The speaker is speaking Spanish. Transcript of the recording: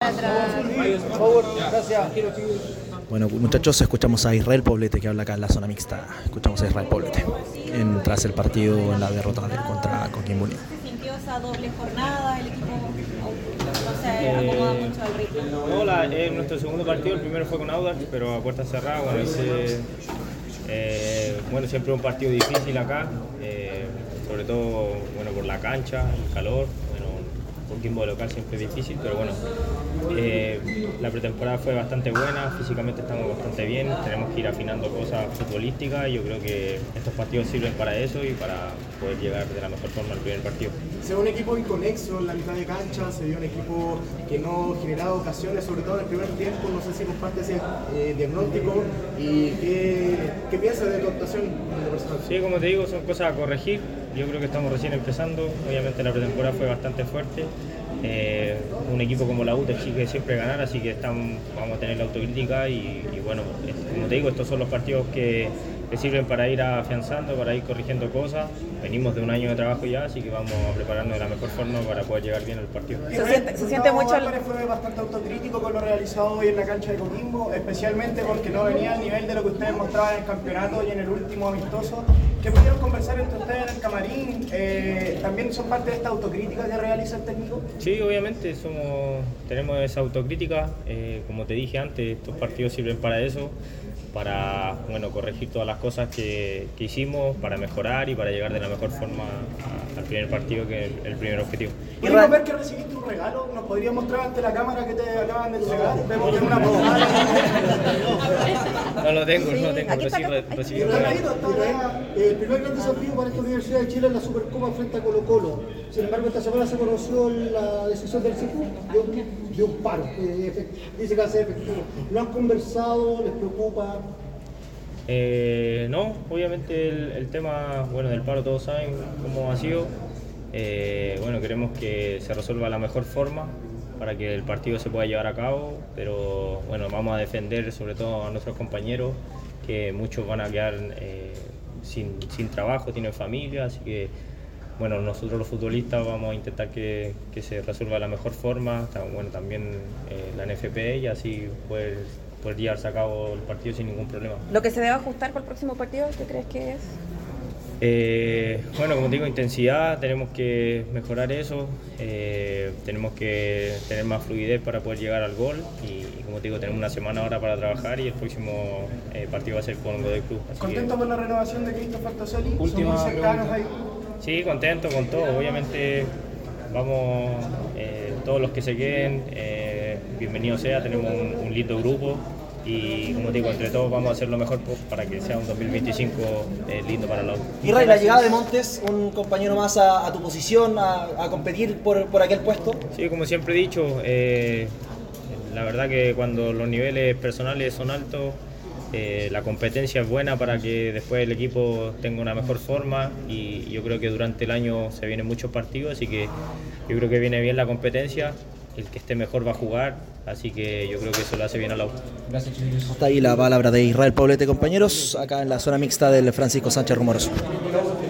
atrás. Por favor, gracias. Bueno, muchachos, escuchamos a Israel Poblete, que habla acá en la zona mixta. Escuchamos a Israel Poblete tras el partido en la derrota contra Coquimbo Unido. ¿Se sintió esa doble jornada? El equipo no se acomoda mucho al ritmo. No, es nuestro segundo partido. El primero fue con Audax, pero a puerta cerrada. Bueno, siempre un partido difícil acá, sobre todo por la cancha, el calor. Coquimbo de local siempre es difícil, pero bueno, la pretemporada fue bastante buena, físicamente estamos bastante bien, tenemos que ir afinando cosas futbolísticas y yo creo que estos partidos sirven para eso y para poder llegar de la mejor forma al primer partido. Se ve un equipo inconexo en la mitad de cancha, se vio un equipo que no generaba ocasiones, sobre todo en el primer tiempo. No sé si comparte ese diagnóstico y qué piensas de tu actuación en lo personal. Sí, como te digo, son cosas a corregir. Yo creo que estamos recién empezando. Obviamente la pretemporada fue bastante fuerte. Un equipo como la U te exige siempre ganar, así que vamos a tener la autocrítica y bueno, como te digo, estos son los partidos que sirven para ir afianzando, para ir corrigiendo cosas. Venimos de un año de trabajo ya, así que vamos a prepararnos de la mejor forma para poder llegar bien al partido. Se siente mucho. Álvarez fue bastante autocrítico con lo realizado hoy en la cancha de Coquimbo, especialmente porque no venía al nivel de lo que ustedes mostraban en el campeonato y en el último amistoso. ¿Qué pudieron conversar entre ustedes en el camarín? ¿También son parte de esta autocrítica que realiza el técnico? Sí, obviamente tenemos esa autocrítica. Como te dije antes, estos partidos sirven para eso, para corregir todas las cosas que hicimos, para mejorar y para llegar de la mejor forma al primer partido, que es el primer objetivo. ¿Pudimos ver que recibiste un regalo? ¿Nos podrías mostrar ante la cámara que te acaban de entregar? Vemos que una postal. No lo tengo, recibí un regalo. El primer gran desafío para esta Universidad de Chile es la Supercopa frente a Colo-Colo. Sin embargo, esta semana se conoció la decisión del CIFU de un paro. Dice que va a ser efectivo. ¿Lo han conversado? ¿Les preocupa? No, obviamente el tema del paro todos saben cómo ha sido. Queremos que se resuelva de la mejor forma para que el partido se pueda llevar a cabo, pero vamos a defender sobre todo a nuestros compañeros, que muchos van a quedar sin trabajo, tienen familia, así que nosotros los futbolistas vamos a intentar que se resuelva de la mejor forma, también la NFP, y así poder llevarse a cabo el partido sin ningún problema. ¿Lo que se debe ajustar para el próximo partido, qué crees que es? Como te digo, intensidad, tenemos que mejorar eso, tenemos que tener más fluidez para poder llegar al gol y como te digo, tenemos una semana ahora para trabajar y el próximo partido va a ser con Godoy Cruz. ¿Contento con la renovación de Christopher Toselli? ¿Son muy cercanos ahí? Sí, contento con todo, obviamente vamos, todos los que se queden, bienvenido sea, tenemos un lindo grupo. Y como digo, entre todos vamos a hacer lo mejor para que sea un 2025 lindo para la U. Israel, la llegada de Montes, un compañero más a tu posición, a competir por aquel puesto. Sí, como siempre he dicho, la verdad que cuando los niveles personales son altos, la competencia es buena para que después el equipo tenga una mejor forma y yo creo que durante el año se vienen muchos partidos, así que yo creo que viene bien la competencia. El que esté mejor va a jugar, así que yo creo que eso lo hace bien a la U. Gracias, chicos. Hasta ahí la palabra de Israel Poblete, compañeros, acá en la zona mixta del Francisco Sánchez Rumoroso.